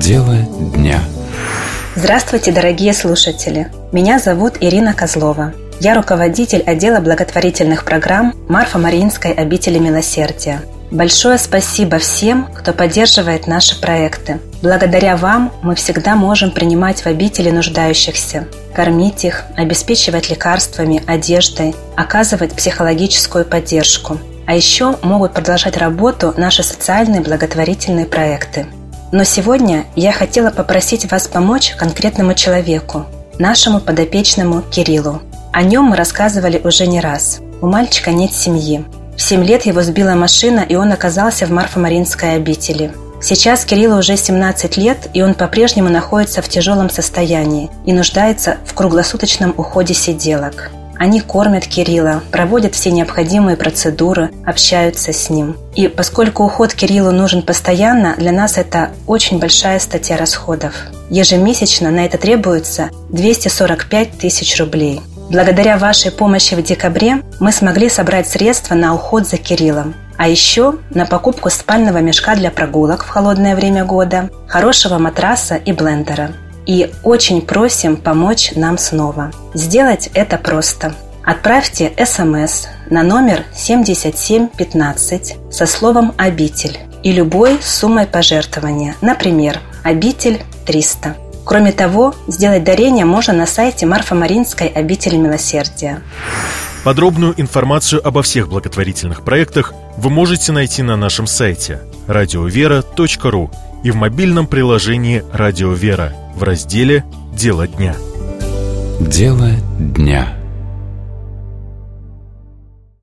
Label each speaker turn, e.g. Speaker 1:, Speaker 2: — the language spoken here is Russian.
Speaker 1: Дело дня.
Speaker 2: Здравствуйте, дорогие слушатели! Меня зовут Ирина Козлова. Я руководитель отдела благотворительных программ Марфо-Мариинской обители милосердия. Большое спасибо всем, кто поддерживает наши проекты. Благодаря вам мы всегда можем принимать в обители нуждающихся, кормить их, обеспечивать лекарствами, одеждой, оказывать психологическую поддержку. А еще могут продолжать работу наши социальные благотворительные проекты. Но сегодня я хотела попросить вас помочь конкретному человеку, нашему подопечному Кириллу. О нем мы рассказывали уже не раз. У мальчика нет семьи. В 7 лет его сбила машина, и он оказался в Марфо-Мариинской обители. Сейчас Кириллу уже 17 лет, и он по-прежнему находится в тяжелом состоянии и нуждается в круглосуточном уходе сиделок. Они кормят Кирилла, проводят все необходимые процедуры, общаются с ним. И поскольку уход Кириллу нужен постоянно, для нас это очень большая статья расходов. Ежемесячно на это требуется 245 тысяч рублей. Благодаря вашей помощи в декабре мы смогли собрать средства на уход за Кириллом. А еще на покупку спального мешка для прогулок в холодное время года, хорошего матраса и блендера. И очень просим помочь нам снова. Сделать это просто. Отправьте СМС на номер 7715 со словом «Обитель» и любой суммой пожертвования, например, «Обитель 300». Кроме того, сделать дарение можно на сайте Марфо-Мариинской обители милосердия.
Speaker 3: Подробную информацию обо всех благотворительных проектах вы можете найти на нашем сайте radiovera.ru и в мобильном приложении «Радио Вера» в разделе «Дело дня».
Speaker 1: Дело дня.